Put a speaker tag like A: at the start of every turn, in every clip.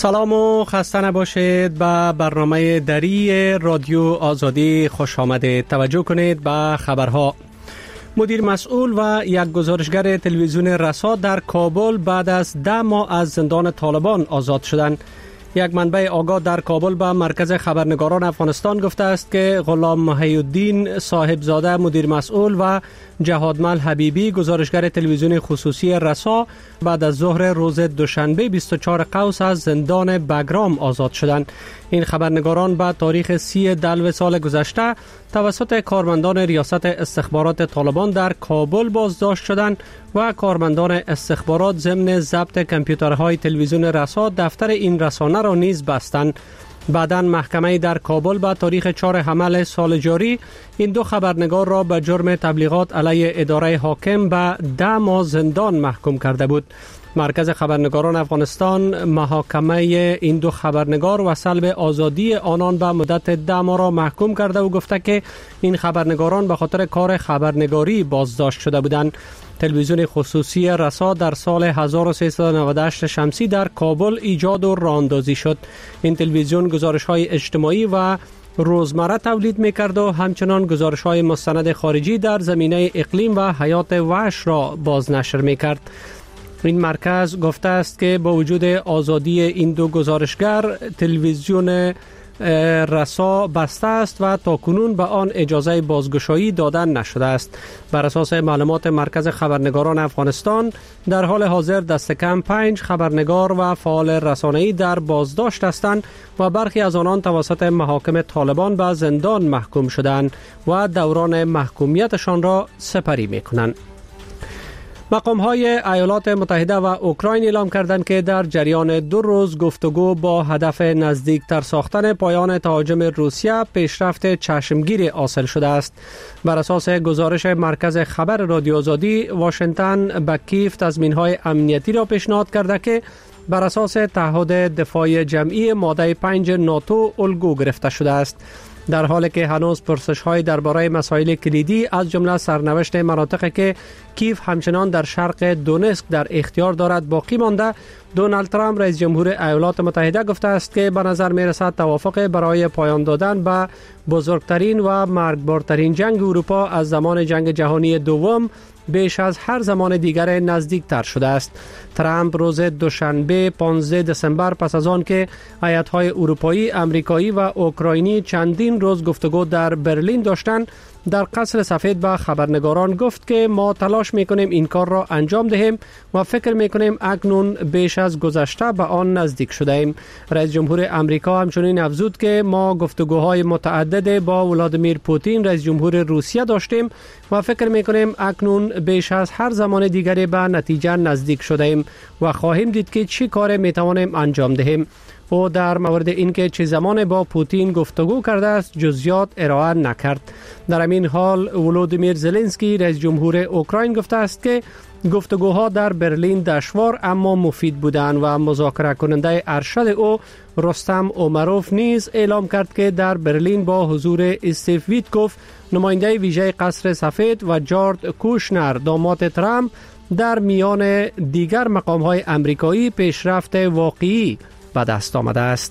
A: سلام و خسته نباشید. به برنامه دری رادیو آزادی خوش آمدید. توجه کنید به خبرها. مدیر مسئول و یک گزارشگر تلویزیون رسا در کابل بعد از 10 ماه از زندان طالبان آزاد شدند. یک منبع آگاه در کابل به مرکز خبرنگاران افغانستان گفته است که غلام محی‌الدین صاحبزاده مدیر مسئول و جهادمل حبیبی گزارشگر تلویزیون خصوصی رسا بعد از ظهر روز دوشنبه 24 قوس از زندان بگرام آزاد شدند. این خبرنگاران به تاریخ 30 دلو سال گذشته توسط کارمندان ریاست استخبارات طالبان در کابل بازداشت شدند و کارمندان استخبارات ضمن ضبط کامپیوترهای تلویزیون رسا دفتر این رسانه را نیز بستند. بعداً محکمه در کابل به تاریخ 4 حمل سال جاری این دو خبرنگار را به جرم تبلیغات علیه اداره حاکم به 10 ماه زندان محکوم کرده بود. مرکز خبرنگاران افغانستان محاکمه این دو خبرنگار و سلب آزادی آنان به مدت 10 ماه را محکوم کرده و گفته که این خبرنگاران به خاطر کار خبرنگاری بازداشت شده بودند. تلویزیون خصوصی رسا در سال 1398 شمسی در کابل ایجاد و راه‌اندازی شد. این تلویزیون گزارش‌های اجتماعی و روزمره تولید می‌کرد و همچنان گزارش‌های مستند خارجی در زمینه اقلیم و حیات وحش را بازنشر می‌کرد. این مرکز گفته است که با وجود آزادی این دو گزارشگر تلویزیون رسا بسته است و تاکنون به آن اجازه بازگشایی داده نشده است. بر اساس معلومات مرکز خبرنگاران افغانستان در حال حاضر دست کم 5 خبرنگار و فعال رسانه‌ای در بازداشت هستند و برخی از آنان توسط محاکم طالبان به زندان محکوم شدند و دوران محکومیتشان را سپری می‌کنند. مقام‌های ایالات متحده و اوکراین اعلام کردند که در جریان 2 روز گفتگو با هدف نزدیکتر ساختن پایان تهاجم روسیه پیشرفت چشمگیری حاصل شده است. بر اساس گزارش مرکز خبر رادیو آزادی، واشنگتن به کیف تضمین‌های امنیتی را پیشنهاد کرده که بر اساس تعهد دفاع جمعی ماده 5 ناتو الگو گرفته شده است. در حالی که هنوز پرسش‌های درباره مسائل کلیدی از جمله سرنوشت مناطقی که کیف همچنان در شرق دونسک در اختیار دارد باقی مانده، دونالد ترامپ رئیس جمهور ایالات متحده گفته است که به نظر می‌رسد توافق برای پایان دادن به بزرگترین و مرگبارترین جنگ اروپا از زمان جنگ جهانی دوم بیش از هر زمان دیگر نزدیکتر شده است. ترامپ روز دوشنبه 15 دسامبر پس از آن که هیئت‌های اروپایی، آمریکایی و اوکراینی چندین روز گفتگو در برلین داشتند، در قصر سفید به خبرنگاران گفت که ما تلاش می‌کنیم این کار را انجام دهیم و فکر می‌کنیم اکنون بیش از گذشته به آن نزدیک شده ایم. رئیس جمهور آمریکا همچنین افزود که ما گفتگوهای متعدد با ولادیمیر پوتین رئیس جمهور روسیه داشتیم و فکر می‌کنیم اکنون بیش از هر زمان دیگری به نتیجه نزدیک شده ایم و خواهیم دید که چی کار می‌توانیم انجام دهیم. او در مورد اینکه چه زمان با پوتین گفتگو کرده است جزئیات ارائه نکرد. در همین حال ولودیمیر زلنسکی رئیس جمهور اوکراین گفته است که گفتگوها در برلین دشوار اما مفید بودند و مذاکره کننده ارشد او رستم اومروف نیز اعلام کرد که در برلین با حضور استیو ویتکوف نماینده ویژه قصر سفید و جارد کوشنر داماد ترامپ در میان دیگر مقام‌های آمریکایی پیشرفت واقعی به دست آمده است.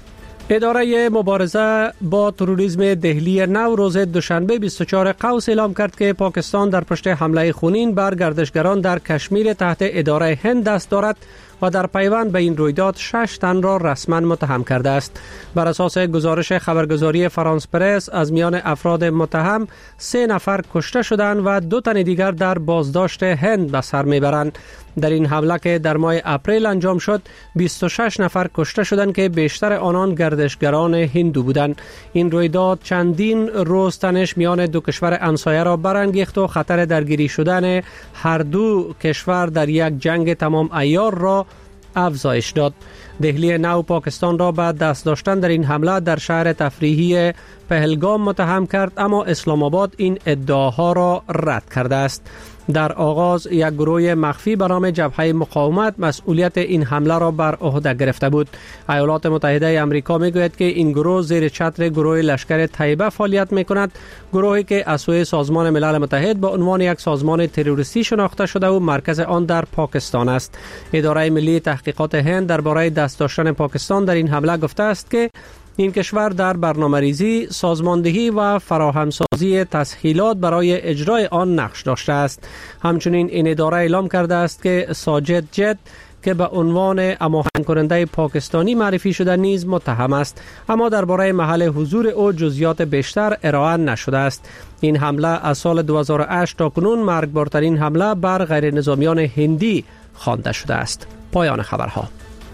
A: اداره مبارزه با تروریسم دهلی نو روز دوشنبه 24 قوس اعلام کرد که پاکستان در پشت حمله خونین بر گردشگران در کشمیر تحت اداره هند دست دارد و در پیوند به این رویداد 6 تن را رسما متهم کرده است. بر اساس گزارش خبرگزاری فرانس پرس از میان افراد متهم 3 نفر کشته شدند و 2 تن دیگر در بازداشت هند به سر میبرند. در این حمله که در ماه اپریل انجام شد 26 نفر کشته شدند که بیشتر آنان گردشگران هندو بودند. این رویداد چندین روز تنش میان دو کشور همسایه را برانگیخت و خطر درگیری شدن هر دو کشور در یک جنگ تمام عیار را افزایش داد. دهلی نو پاکستان را به دست داشتن در این حمله در شهر تفریحی پهلگام متهم کرد، اما اسلام آباد این ادعاها را رد کرده است. در آغاز یک گروه مخفی به نام جبهه مقاومت مسئولیت این حمله را بر عهده گرفته بود. ایالات متحده آمریکا میگوید که این گروه زیر چتر گروه لشکر طیبه فعالیت میکند، گروهی که از سوی سازمان ملل متحد به عنوان یک سازمان تروریستی شناخته شده و مرکز آن در پاکستان است. اداره ملی تحقیقات هند درباره دست داشتن پاکستان در این حمله گفته است که این کشور در برنامه‌ریزی، سازماندهی و فراهمسازی تسهیلات برای اجرای آن نقش داشته است. همچنین این اداره اعلام کرده است که ساجد جت که به عنوان هماهنگ کننده پاکستانی معرفی شده نیز متهم است، اما درباره محل حضور او جزئیات بیشتر ارائه نشده است. این حمله از سال 2008 تا کنون مرگبارترین حمله بر غیر نظامیان هندی خوانده شده است. پایان خبرها.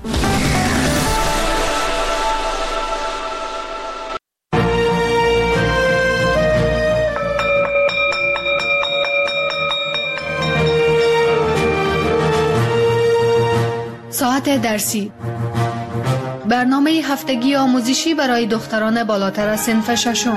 B: ساعت درسی، برنامه هفتگی آموزشی برای دختران بالاتر از صنف ششم.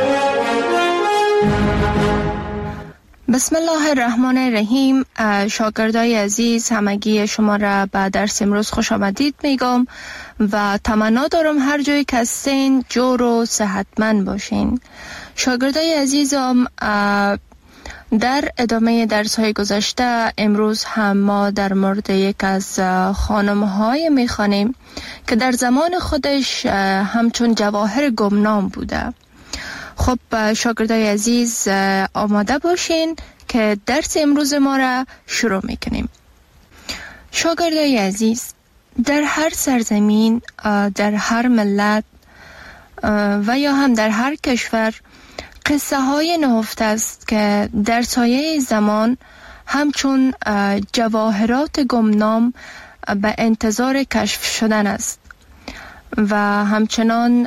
C: بسم الله الرحمن الرحیم. شاگردای عزیز، همگی شما را به درس امروز خوش آمدید میگم و تمنا دارم هر جایی که هستین جور و صحتمند باشین. شاگردای عزیزم، در ادامه درس‌های گذشته امروز هم ما در مورد یک از خانم‌های می‌خوانیم که در زمان خودش همچون جواهر گمنام بوده. خب شاگردای عزیز آماده باشین که درس امروز ما را شروع می‌کنیم. شاگردای عزیز، در هر سرزمین، در هر ملت و یا هم در هر کشور قصه های نهفته است که در سایه زمان همچون جواهرات گمنام به انتظار کشف شدن است و همچنان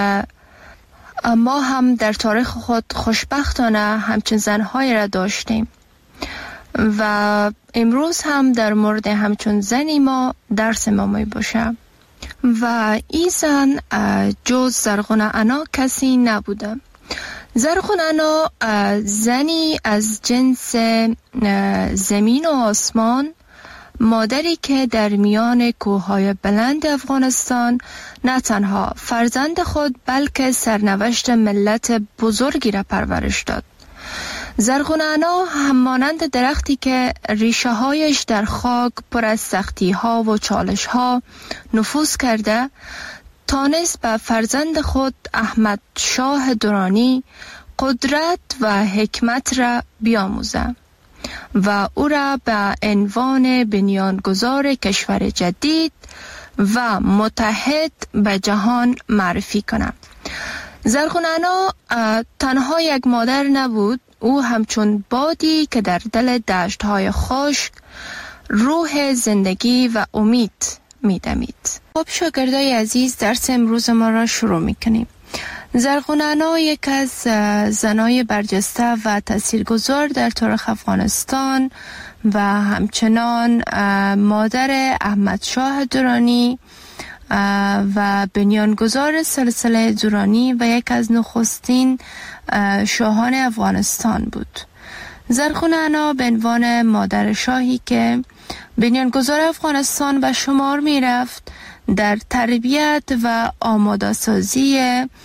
C: ما هم در تاریخ خود خوشبختانه همچون زنهای را داشتیم و امروز هم در مورد همچون زنی ما درس ما می باشه و این زن جز زرغونه انا کسی نبوده. زرغونه انا زنی از جنس زمین و آسمان، مادری که در میان کوههای بلند افغانستان نه تنها فرزند خود بلکه سرنوشت ملت بزرگی را پرورش داد. زرغونه انا همانند درختی که ریشه هایش در خاک پر از سختی ها و چالش ها نفوذ کرده، تانست به فرزند خود احمد شاه درانی قدرت و حکمت را بیاموزه و او را به عنوان بنیانگذار کشور جدید و متحد به جهان معرفی کنه. زرغونه انا تنها یک مادر نبود، او همچون بادی که در دل دشت‌های خشک روح زندگی و امید می‌دمید. خب شاگردای عزیز، درس امروز ما را شروع می‌کنیم. زرغونه انا یک از زنای برجسته و تاثیرگذار در تاریخ افغانستان و همچنان مادر احمد شاه درانی و بنیانگذار سلسله درانی و یک از نخستین شاهان افغانستان بود. زرغونه انا به عنوان مادر شاهی که بنیانگذار افغانستان به شمار می رفت، در تربیت و آماده سازی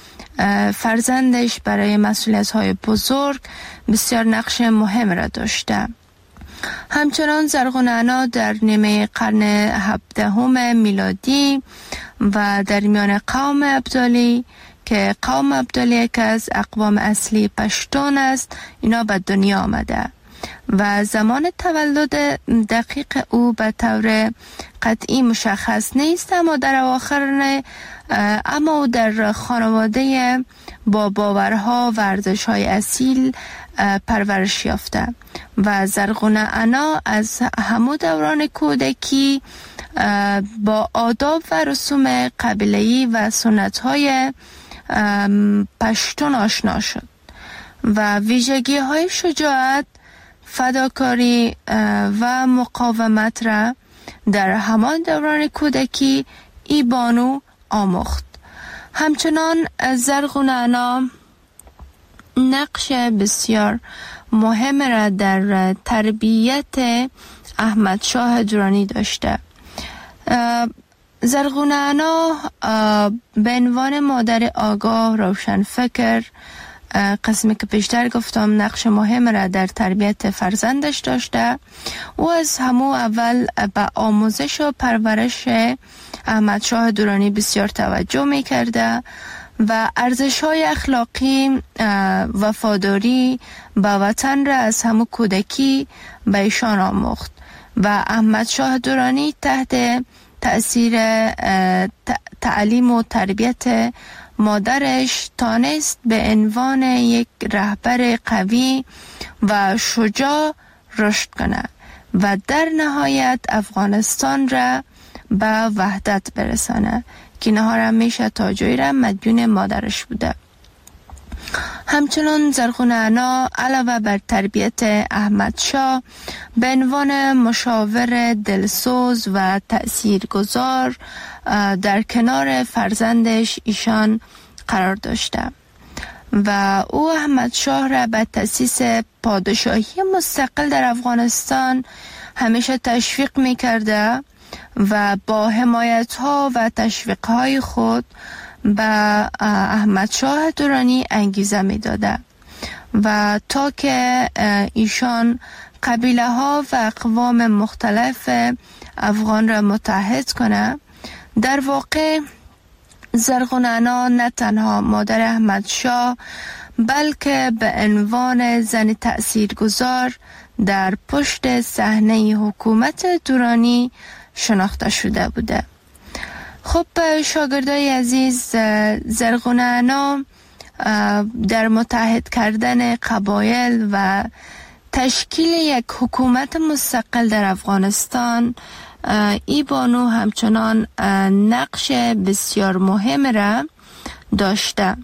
C: فرزندش برای مسئولیت‌های بزرگ بسیار نقش مهم را داشته. همچنان زرغونه انا در نیمه قرن 17 میلادی و در میان قوم ابدالی که قوم ابدالی یک از اقوام اصلی پشتون است، اینا به دنیا آمده و زمان تولد دقیق او به طور قطعی مشخص نیست، اما در اواخر او در خانواده با باورها و ارزش‌های اصیل پرورش یافته و زرغونه انا از همون دوران کودکی با آداب و رسوم قبیله‌ای و سنت‌های پشتون آشنا شد و ویژگی‌های شجاعت، فداکاری و مقاومت را در همان دوران کودکی ای بانو آموخت. همچنان زرغونه انا نقش بسیار مهم را در تربیت احمد شاه درانی داشته. زرغونه انا به عنوان مادر آگاه، روشن فکر، قسمی که پیشتر گفتم نقش مهم را در تربیت فرزندش داشته. او از همو اول به آموزش و پرورش احمد شاه درانی بسیار توجه می کرده و ارزش‌های اخلاقی، وفاداری به وطن را از همو کودکی به ایشان آموخت و احمد شاه درانی تحت تأثیر تعلیم و تربیت مادرش تانست به عنوان یک رهبر قوی و شجاع رشد کنه و در نهایت افغانستان را به وحدت برسانه که نهار همیشه تاجوی را مدیون مادرش بوده. همچنان زرغونه انا علاوه بر تربیت احمد شاه به عنوان مشاور دلسوز و تأثیرگذار در کنار فرزندش ایشان قرار داشته و او احمد شاه را به تأسیس پادشاهی مستقل در افغانستان همیشه تشویق می کرده و با حمایت ها و تشویق های خود به احمد شاه درانی انگیزه می داده و تا که ایشان قبیله ها و اقوام مختلف افغان را متحد کنه. در واقع زرغونه انا نه تنها مادر احمد شاه بلکه به عنوان زن تأثیرگذار در پشت صحنه حکومت درانی شناخته شده بوده. خب شاگردای عزیز، زرغونه انا در متحد کردن قبایل و تشکیل یک حکومت مستقل در افغانستان ای بانو همچنان نقش بسیار مهم را داشته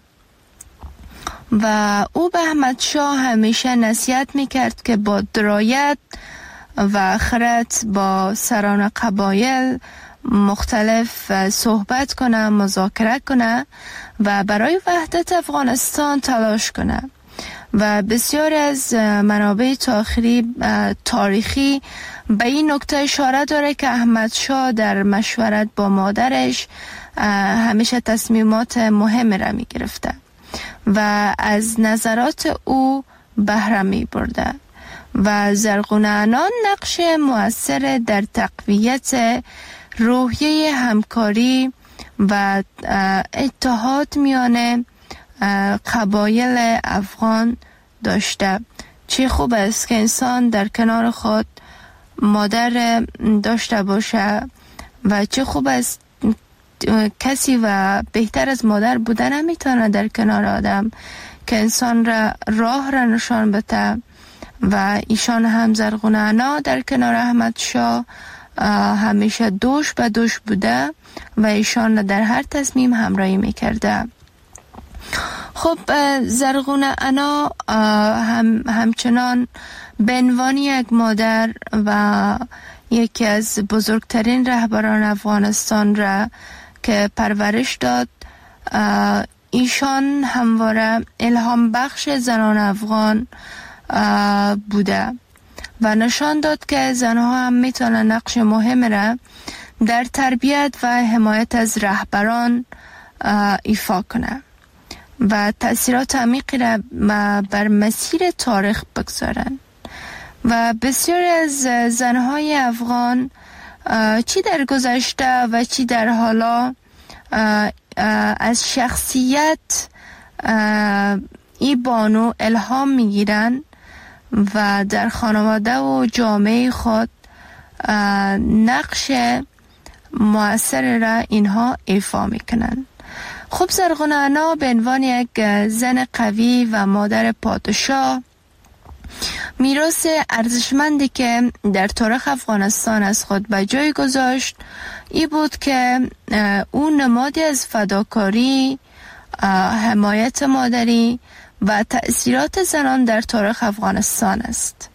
C: و او به احمد شاه همیشه نصیحت میکرد که با درایت و خرد با سران قبایل مختلف صحبت کنه، مذاکره کنه و برای وحدت افغانستان تلاش کنه و بسیار از منابع تاریخی به این نکته اشاره داره که احمد شاه در مشورت با مادرش همیشه تصمیمات مهم را می گرفته و از نظرات او بهره می برده و زرغونه انا نقش مؤثر در تقویت روحیه همکاری و اتحاد میان قبایل افغان داشته. چه خوب است که انسان در کنار خود مادر داشته باشه و چه خوب است کسی و بهتر از مادر بودن نمیتونه در کنار آدم که انسان را راه را نشان بده و ایشان هم زرغونه انا در کنار احمد شاه همیشه دوش به دوش بوده و ایشان را در هر تصمیم همراهی میکرده. خب زرغونه انا همچنان به عنوان یک مادر و یکی از بزرگترین رهبران افغانستان را که پرورش داد، ایشان همواره الهام بخش زنان افغان بوده و نشان داد که زنها هم میتونن نقش مهم را در تربیت و حمایت از رهبران ایفا کنه و تأثیرات عمیقی را بر مسیر تاریخ بگذارن و بسیاری از زنهای افغان چی در گذشته و چی در حالا از شخصیت ای بانو الهام میگیرن و در خانواده و جامعه خود نقش مؤثر را اینها ایفا میکنن. خب زرغونه انا به عنوان یک زن قوی و مادر پادشاه میراث ارزشمندی که در تاریخ افغانستان از خود به جای گذاشت ای بود که او نمادی از فداکاری، حمایت مادری و تأثیرات زنان در تاریخ افغانستان است